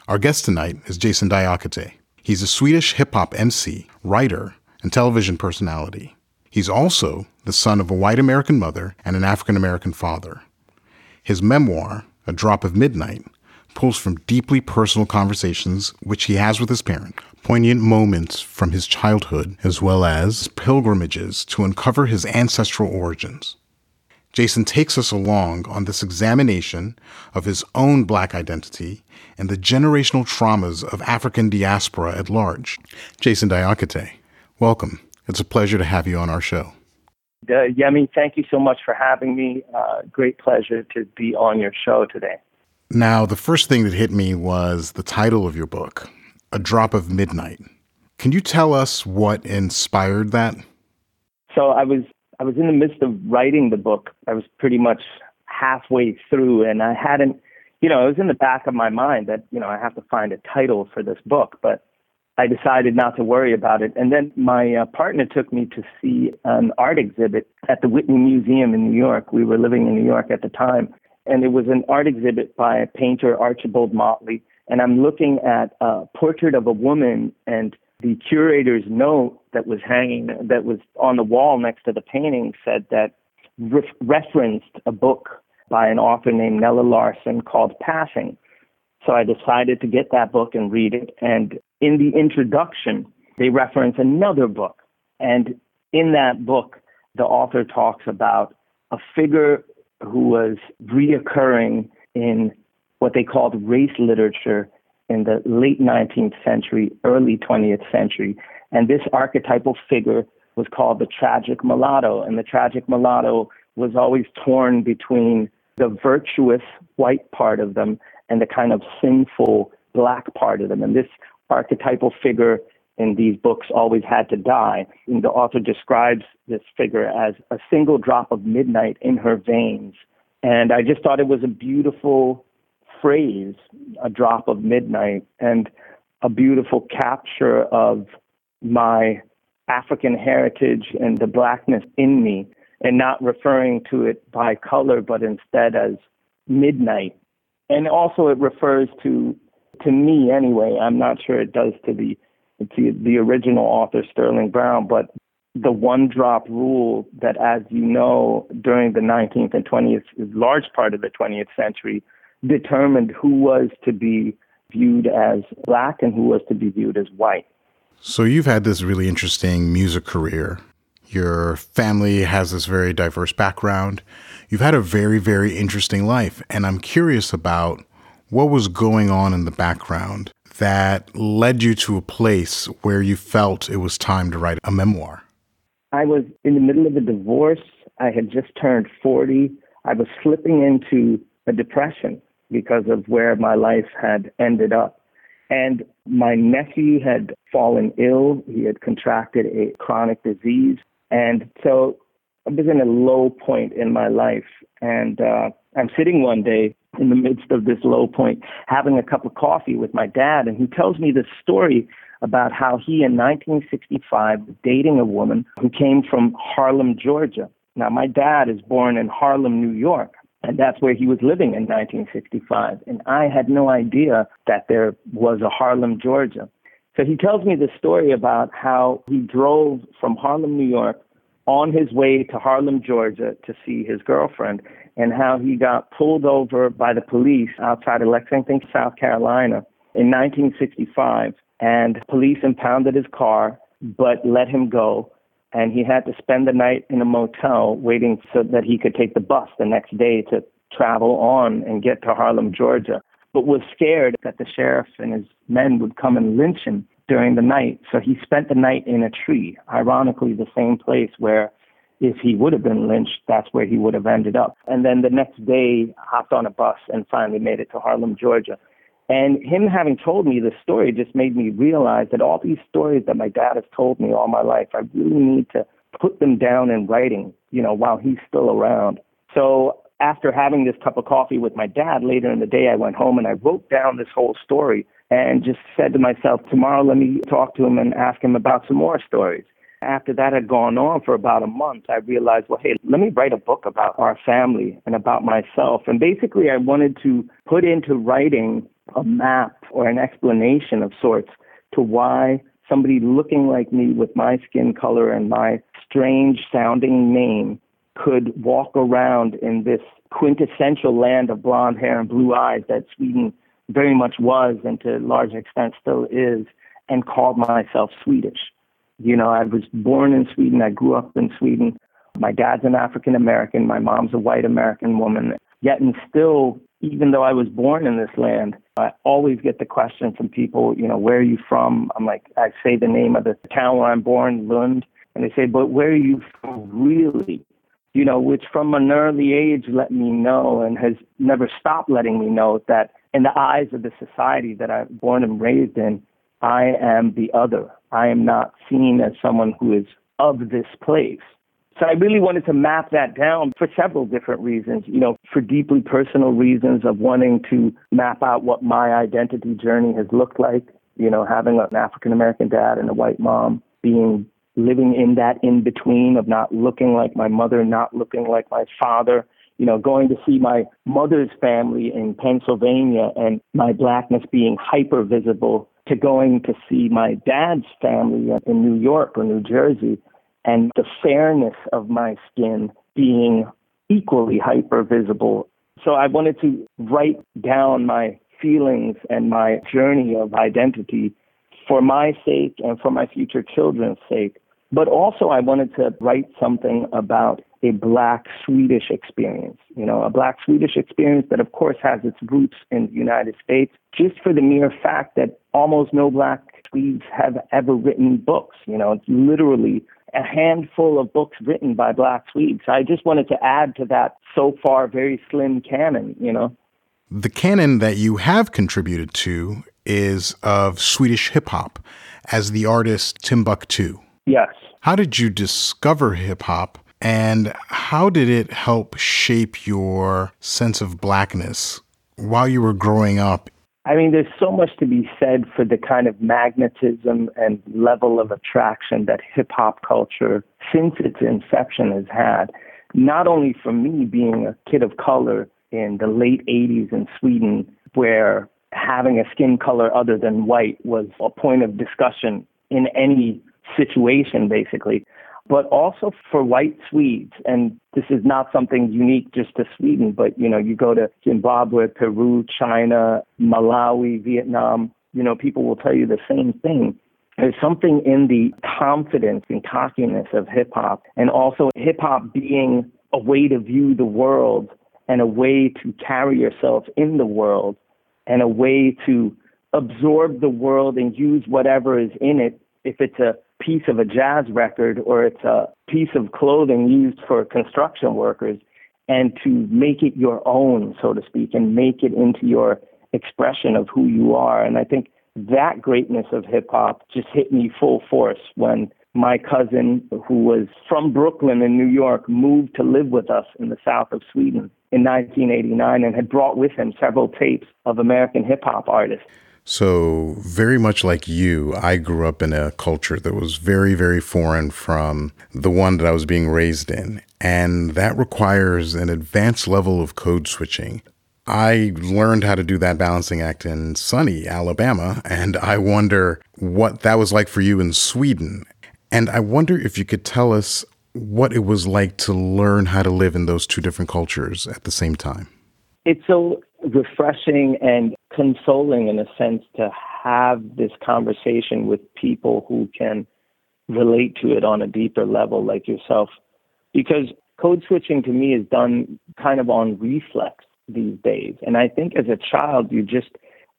Our guest tonight is Jason Diakité. He's a Swedish hip-hop MC, writer, and television personality. He's also the son of a white American mother and an African American father. His memoir, A Drop of Midnight, pulls from deeply personal conversations which he has with his parent, poignant moments from his childhood, as well as pilgrimages to uncover his ancestral origins. Jason takes us along on this examination of his own Black identity and the generational traumas of African diaspora at large. Jason Diakité, welcome. It's a pleasure to have you on our show. Yemi, thank you so much for having me. Great pleasure to be on your show today. Now, the first thing that hit me was the title of your book, A Drop of Midnight. Can you tell us what inspired that? So I was in the midst of writing the book. I was pretty much halfway through, and I hadn't, it was in the back of my mind that, I have to find a title for this book, but I decided not to worry about it. And then my partner took me to see an art exhibit at the Whitney Museum in New York. We were living in New York at the time. And it was an art exhibit by painter Archibald Motley. And I'm looking at a portrait of a woman, and the curator's note that was on the wall next to the painting said that referenced a book by an author named Nella Larsen called Passing. So I decided to get that book and read it. And in the introduction, they reference another book. And in that book, the author talks about a figure who was reoccurring in what they called race literature in the late 19th century, early 20th century. And this archetypal figure was called the tragic mulatto. And the tragic mulatto was always torn between the virtuous white part of them and the kind of sinful Black part of them. And this archetypal figure in these books always had to die. And the author describes this figure as a single drop of midnight in her veins. And I just thought it was a beautiful phrase, a drop of midnight, and a beautiful capture of my African heritage and the Blackness in me, and not referring to it by color, but instead as midnight. And also it refers to me anyway, I'm not sure it does to the original author, Sterling Brown, but the one drop rule that, as you know, during the 19th and 20th, large part of the 20th century, determined who was to be viewed as Black and who was to be viewed as white. So you've had this really interesting music career. Your family has this very diverse background. You've had a very, very interesting life. And I'm curious about what was going on in the background that led you to a place where you felt it was time to write a memoir. I was in the middle of a divorce. I had just turned 40. I was slipping into a depression because of where my life had ended up. And my nephew had fallen ill. He had contracted a chronic disease. And so I was in a low point in my life. And I'm sitting one day in the midst of this low point, having a cup of coffee with my dad. And he tells me this story about how he, in 1965, was dating a woman who came from Harlem, Georgia. Now, my dad is born in Harlem, New York, and that's where he was living in 1965. And I had no idea that there was a Harlem, Georgia. So he tells me this story about how he drove from Harlem, New York, on his way to Harlem, Georgia, to see his girlfriend, and how he got pulled over by the police outside of Lexington, South Carolina, in 1965. And police impounded his car, but let him go. And he had to spend the night in a motel waiting so that he could take the bus the next day to travel on and get to Harlem, Georgia, but was scared that the sheriff and his men would come and lynch him during the night. So he spent the night in a tree, ironically the same place where if he would have been lynched, that's where he would have ended up. And then the next day, hopped on a bus and finally made it to Harlem, Georgia. And him having told me this story just made me realize that all these stories that my dad has told me all my life, I really need to put them down in writing, while he's still around. So after having this cup of coffee with my dad later in the day, I went home and I wrote down this whole story and just said to myself, tomorrow let me talk to him and ask him about some more stories. After that had gone on for about a month, I realized, well, hey, let me write a book about our family and about myself. And basically, I wanted to put into writing a map or an explanation of sorts to why somebody looking like me with my skin color and my strange sounding name could walk around in this quintessential land of blonde hair and blue eyes that Sweden very much was and to a large extent still is, and called myself Swedish. You know, I was born in Sweden. I grew up in Sweden. My dad's an African American. My mom's a white American woman. Yet and still, even though I was born in this land, I always get the question from people, you know, where are you from? I'm like, I say the name of the town where I'm born, Lund. And they say, but where are you from really? You know, which from an early age let me know and has never stopped letting me know that in the eyes of the society that I'm born and raised in, I am the other. I am not seen as someone who is of this place. So I really wanted to map that down for several different reasons, you know, for deeply personal reasons of wanting to map out what my identity journey has looked like, you know, having an African-American dad and a white mom, living in that in-between of not looking like my mother, not looking like my father, you know, going to see my mother's family in Pennsylvania and my blackness being hyper visible, to going to see my dad's family in New York or New Jersey and the fairness of my skin being equally hyper visible. So I wanted to write down my feelings and my journey of identity for my sake and for my future children's sake. But also I wanted to write something about a Black Swedish experience, you know, a Black Swedish experience that of course has its roots in the United States, just for the mere fact that almost no Black Swedes have ever written books. You know, it's literally a handful of books written by Black Swedes. I just wanted to add to that so far very slim canon, you know. The canon that you have contributed to is of Swedish hip hop as the artist Timbuk2. Yes. How did you discover hip hop, and how did it help shape your sense of Blackness while you were growing up? I mean, there's so much to be said for the kind of magnetism and level of attraction that hip-hop culture, since its inception, has had. Not only for me being a kid of color in the late 80s in Sweden, where having a skin color other than white was a point of discussion in any situation, basically, but also for white Swedes. And this is not something unique just to Sweden, but, you know, you go to Zimbabwe, Peru, China, Malawi, Vietnam, you know, people will tell you the same thing. There's something in the confidence and cockiness of hip hop, and also hip hop being a way to view the world and a way to carry yourself in the world and a way to absorb the world and use whatever is in it. If it's a piece of a jazz record or it's a piece of clothing used for construction workers, and to make it your own, so to speak, and make it into your expression of who you are. And I think that greatness of hip hop just hit me full force when my cousin, who was from Brooklyn in New York, moved to live with us in the south of Sweden in 1989 and had brought with him several tapes of American hip hop artists. So very much like you, I grew up in a culture that was very, very foreign from the one that I was being raised in. And that requires an advanced level of code switching. I learned how to do that balancing act in sunny Alabama, and I wonder what that was like for you in Sweden. And I wonder if you could tell us what it was like to learn how to live in those two different cultures at the same time. It's so refreshing and consoling in a sense to have this conversation with people who can relate to it on a deeper level like yourself. Because code switching to me is done kind of on reflex these days. And I think as a child, you just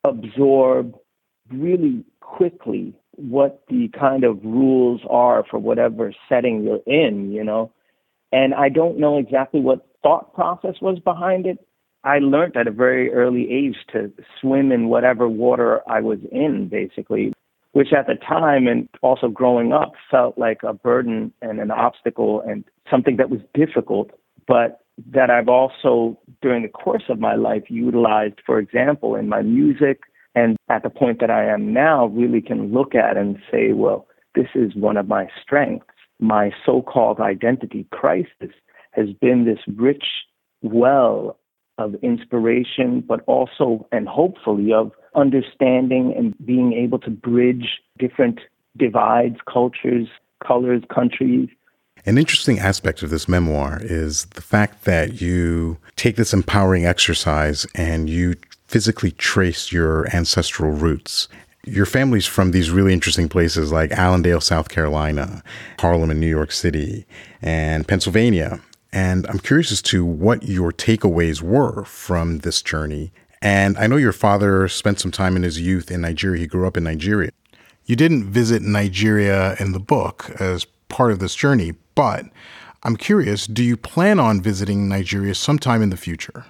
absorb really quickly what the kind of rules are for whatever setting you're in, you know. And I don't know exactly what thought process was behind it. I learned at a very early age to swim in whatever water I was in, basically, which at the time and also growing up felt like a burden and an obstacle and something that was difficult, but that I've also, during the course of my life, utilized, for example, in my music. And at the point that I am now, really can look at and say, well, this is one of my strengths. My so-called identity crisis has been this rich well of inspiration, but also, and hopefully, of understanding and being able to bridge different divides, cultures, colors, countries. An interesting aspect of this memoir is the fact that you take this empowering exercise and you physically trace your ancestral roots. Your family's from these really interesting places like Allendale, South Carolina, Harlem in New York City, and Pennsylvania. And I'm curious as to what your takeaways were from this journey. And I know your father spent some time in his youth in Nigeria. He grew up in Nigeria. You didn't visit Nigeria in the book as part of this journey, but I'm curious, do you plan on visiting Nigeria sometime in the future?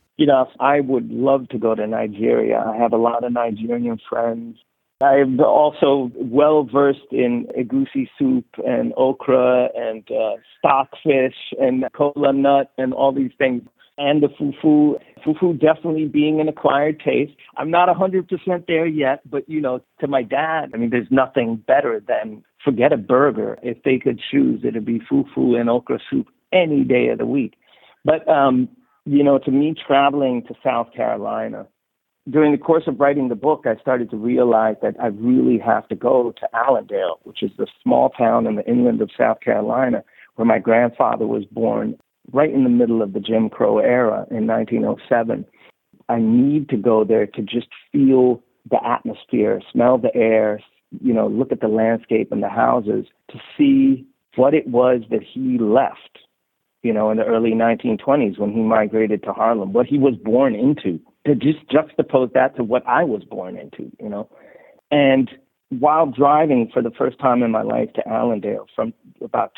I would love to go to Nigeria. I have a lot of Nigerian friends. I'm also well-versed in egusi soup and okra and stockfish and kola nut and all these things. And the fufu. Fufu definitely being an acquired taste. I'm not 100% there yet, but, to my dad, there's nothing better than, forget a burger. If they could choose, it'd be fufu and okra soup any day of the week. But, to me, traveling to South Carolina, during the course of writing the book, I started to realize that I really have to go to Allendale, which is the small town in the inland of South Carolina, where my grandfather was born right in the middle of the Jim Crow era in 1907. I need to go there to just feel the atmosphere, smell the air, look at the landscape and the houses to see what it was that he left, in the early 1920s when he migrated to Harlem, what he was born into, to just juxtapose that to what I was born into, And while driving for the first time in my life to Allendale from about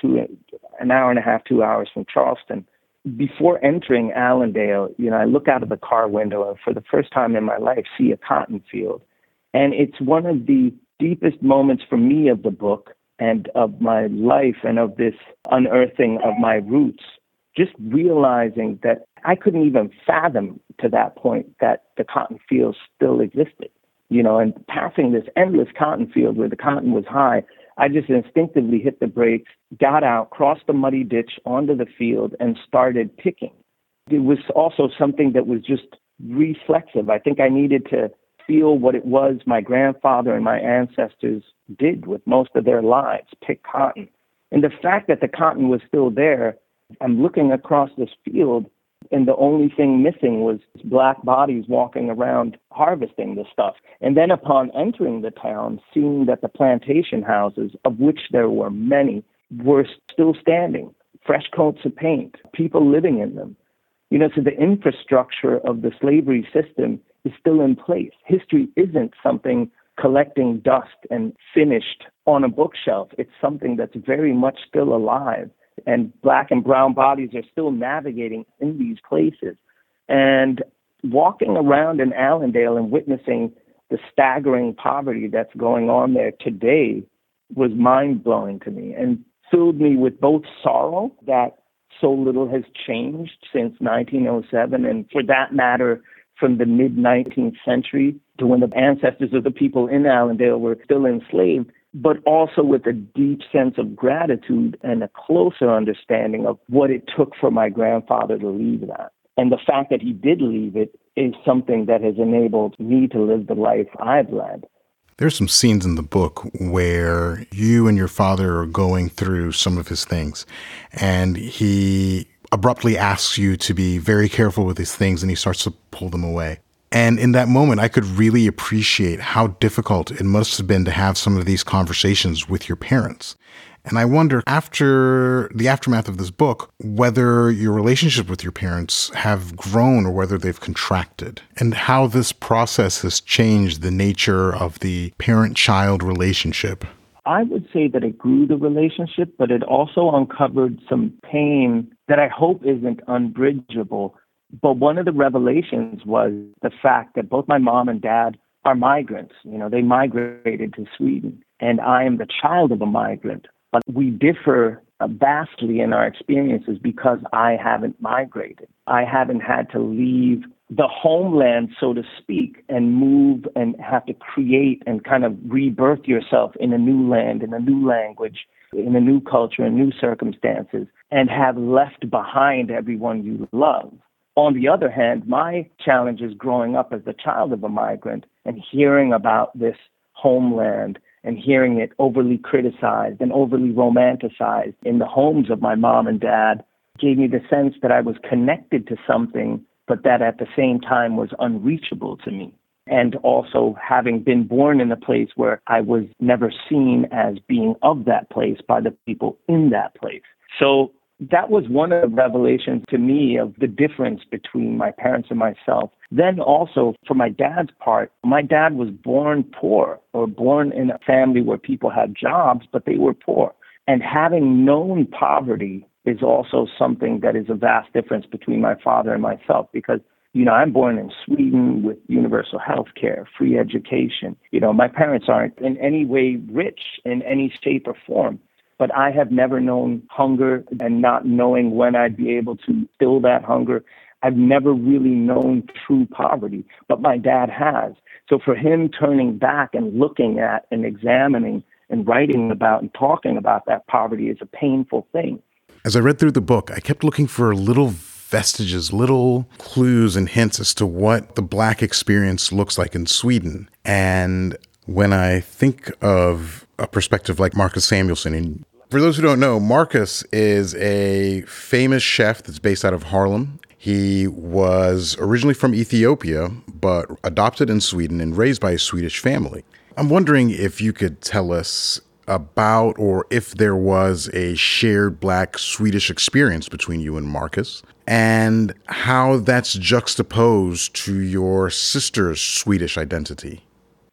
an hour and a half, 2 hours from Charleston, before entering Allendale, I look out of the car window and for the first time in my life see a cotton field. And it's one of the deepest moments for me of the book and of my life and of this unearthing of my roots, just realizing that I couldn't even fathom to that point that the cotton fields still existed, and passing this endless cotton field where the cotton was high, I just instinctively hit the brakes, got out, crossed the muddy ditch onto the field and started picking. It was also something that was just reflexive. I think I needed to feel what it was my grandfather and my ancestors did with most of their lives, pick cotton. And the fact that the cotton was still there, I'm looking across this field and the only thing missing was black bodies walking around harvesting the stuff. And then upon entering the town, seeing that the plantation houses, of which there were many, were still standing, fresh coats of paint, people living in them. So the infrastructure of the slavery system is still in place. History isn't something collecting dust and finished on a bookshelf. It's something that's very much still alive. And black and brown bodies are still navigating in these places. And walking around in Allendale and witnessing the staggering poverty that's going on there today was mind-blowing to me and filled me with both sorrow that so little has changed since 1907, and for that matter, from the mid-19th century to when the ancestors of the people in Allendale were still enslaved, but also with a deep sense of gratitude and a closer understanding of what it took for my grandfather to leave that. And the fact that he did leave it is something that has enabled me to live the life I've led. There's some scenes in the book where you and your father are going through some of his things, and he abruptly asks you to be very careful with his things, and he starts to pull them away. And in that moment, I could really appreciate how difficult it must have been to have some of these conversations with your parents. And I wonder, after the aftermath of this book, whether your relationship with your parents have grown or whether they've contracted, and how this process has changed the nature of the parent-child relationship. I would say that it grew the relationship, but it also uncovered some pain that I hope isn't unbridgeable. But one of the revelations was the fact that both my mom and dad are migrants. They migrated to Sweden, and I am the child of a migrant. But we differ vastly in our experiences because I haven't migrated. I haven't had to leave the homeland, so to speak, and move and have to create and kind of rebirth yourself in a new land, in a new language, in a new culture, in new circumstances, and have left behind everyone you love. On the other hand, my challenge is growing up as the child of a migrant and hearing about this homeland and hearing it overly criticized and overly romanticized in the homes of my mom and dad gave me the sense that I was connected to something, but that at the same time was unreachable to me. And also having been born in a place where I was never seen as being of that place by the people in that place. So that was one of the revelations to me of the difference between my parents and myself. Then also, for my dad's part, my dad was born poor or born in a family where people had jobs, but they were poor. And having known poverty is also something that is a vast difference between my father and myself because, I'm born in Sweden with universal health care, free education. My parents aren't in any way rich in any shape or form. But I have never known hunger and not knowing when I'd be able to fill that hunger. I've never really known true poverty, but my dad has. So for him turning back and looking at and examining and writing about and talking about that poverty is a painful thing. As I read through the book, I kept looking for little vestiges, little clues and hints as to what the Black experience looks like in Sweden. And when I think of a perspective like Marcus Samuelsson, and for those who don't know, Marcus is a famous chef that's based out of Haarlem. He was originally from Ethiopia, but adopted in Sweden and raised by a Swedish family. I'm wondering if you could tell us about or if there was a shared Black-Swedish experience between you and Marcus and how that's juxtaposed to your sister's Swedish identity.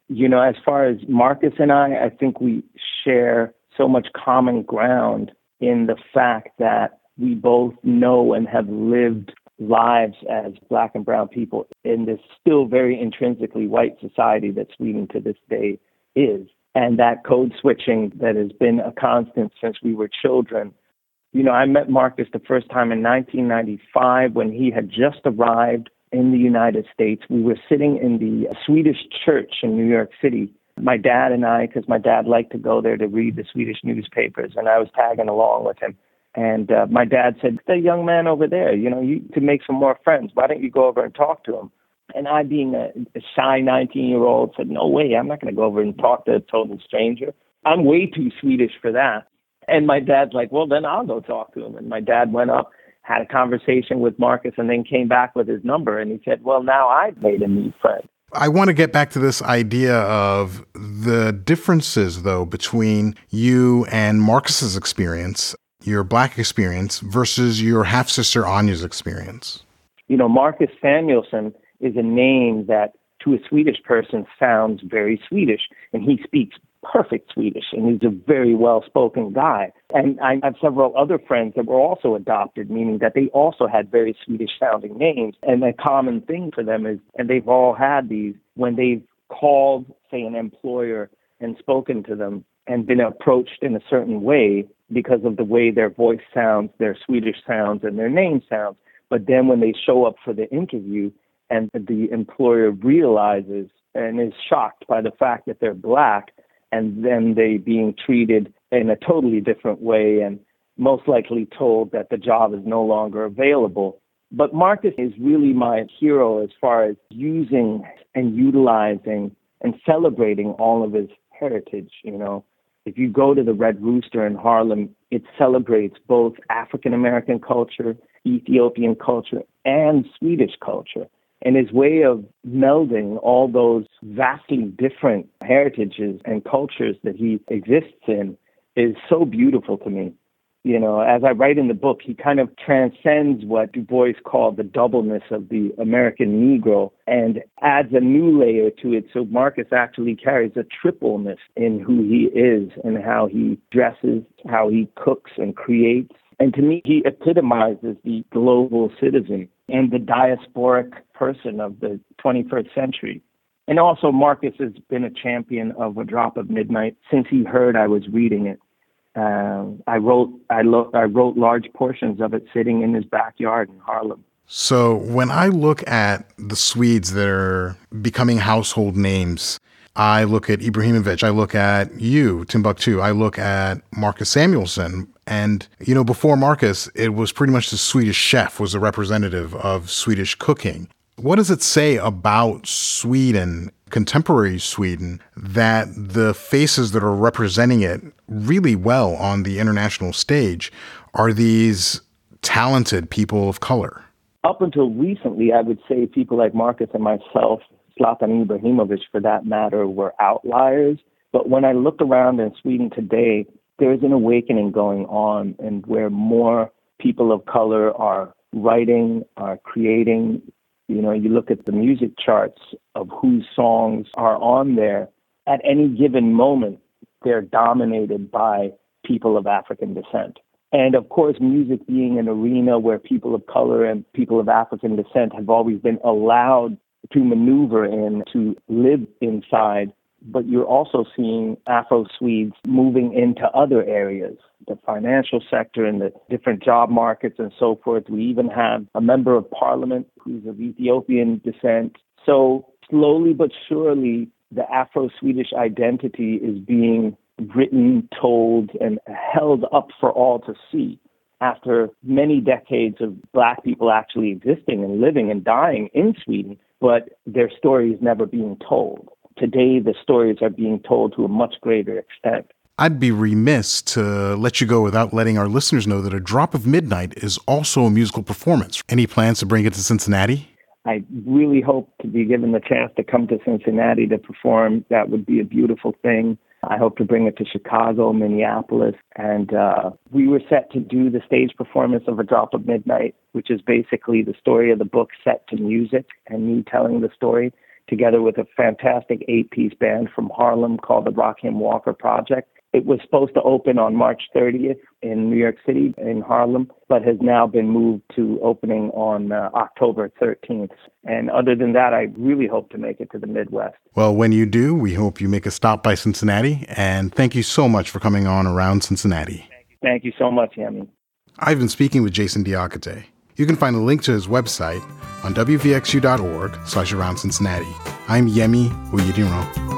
As far as Marcus and I think we share so much common ground in the fact that we both know and have lived lives as Black and brown people in this still very intrinsically white society that Sweden to this day is. And that code switching that has been a constant since we were children. I met Marcus the first time in 1995 when he had just arrived in the United States. We were sitting in the Swedish church in New York City. My dad and I, because my dad liked to go there to read the Swedish newspapers, and I was tagging along with him. And my dad said, "The young man over there, you could make some more friends. Why don't you go over and talk to him?" And I, being a shy 19-year-old, said, "No way, I'm not going to go over and talk to a total stranger. I'm way too Swedish for that." And my dad's like, "Well, then I'll go talk to him." And my dad went up, had a conversation with Marcus, and then came back with his number. And he said, "Well, now I've made a new friend." I want to get back to this idea of the differences, though, between you and Marcus's experience, your Black experience, versus your half-sister Anya's experience. Marcus Samuelsson is a name that to a Swedish person sounds very Swedish, and he speaks perfect Swedish, and he's a very well-spoken guy. And I have several other friends that were also adopted, meaning that they also had very Swedish-sounding names. And the common thing for them is, and they've all had these, when they've called, say, an employer and spoken to them and been approached in a certain way because of the way their voice sounds, their Swedish sounds, and their name sounds. But then when they show up for the interview and the employer realizes and is shocked by the fact that they're Black, and then they being treated in a totally different way and most likely told that the job is no longer available. But Marcus is really my hero as far as using and utilizing and celebrating all of his heritage. If you go to the Red Rooster in Harlem, it celebrates both African-American culture, Ethiopian culture, and Swedish culture. And his way of melding all those vastly different heritages and cultures that he exists in is so beautiful to me. As I write in the book, he kind of transcends what Du Bois called the doubleness of the American Negro and adds a new layer to it. So Marcus actually carries a tripleness in who he is and how he dresses, how he cooks and creates. And to me, he epitomizes the global citizen and the diasporic person of the 21st century. And also, Marcus has been a champion of A Drop of Midnight since he heard I was reading it. I wrote large portions of it sitting in his backyard in Harlem. So when I look at the Swedes that are becoming household names, I look at Ibrahimovic, I look at you, Timbuktu, I look at Marcus Samuelsson. And, before Marcus, it was pretty much the Swedish chef was a representative of Swedish cooking. What does it say about Sweden, contemporary Sweden, that the faces that are representing it really well on the international stage are these talented people of color? Up until recently, I would say people like Marcus and myself, Zlatan Ibrahimovic for that matter, were outliers. But when I look around in Sweden today, there is an awakening going on, and where more people of color are writing, are creating. You look at the music charts of whose songs are on there. At any given moment, they're dominated by people of African descent. And of course, music being an arena where people of color and people of African descent have always been allowed to maneuver in, to live inside. But you're also seeing Afro-Swedes moving into other areas, the financial sector and the different job markets and so forth. We even have a member of parliament who's of Ethiopian descent. So slowly but surely, the Afro-Swedish identity is being written, told, and held up for all to see. After many decades of Black people actually existing and living and dying in Sweden, but their stories never being told. Today, the stories are being told to a much greater extent. I'd be remiss to let you go without letting our listeners know that A Drop of Midnight is also a musical performance. Any plans to bring it to Cincinnati? I really hope to be given the chance to come to Cincinnati to perform. That would be a beautiful thing. I hope to bring it to Chicago, Minneapolis, and we were set to do the stage performance of A Drop of Midnight, which is basically the story of the book set to music and me telling the story, together with a fantastic 8-piece band from Harlem called the Rakim Walker Project. It was supposed to open on March 30th in New York City, in Harlem, but has now been moved to opening on October 13th. And other than that, I really hope to make it to the Midwest. Well, when you do, we hope you make a stop by Cincinnati. And thank you so much for coming on Around Cincinnati. Thank you so much, Yemi. I've been speaking with Jason Diakite. You can find a link to his website on wvxu.org/aroundcincinnati. I'm Yemi Uyedinro.